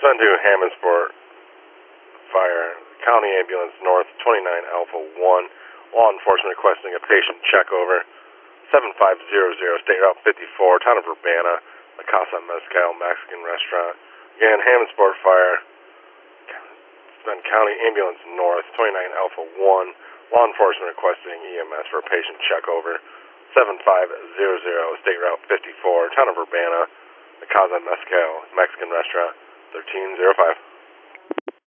Send to Hammondsport Fire, County Ambulance North, 29 Alpha 1. Law enforcement requesting a patient check over. 7500, State Route 54, Town of Urbana, La Casa Mezcal Mexican Restaurant. Again, Hammondsport Fire, Send County Ambulance North, 29 Alpha 1. Law enforcement requesting EMS for a patient check over. 7500, State Route 54, Town of Urbana, La Casa Mezcal Mexican Restaurant, 1305.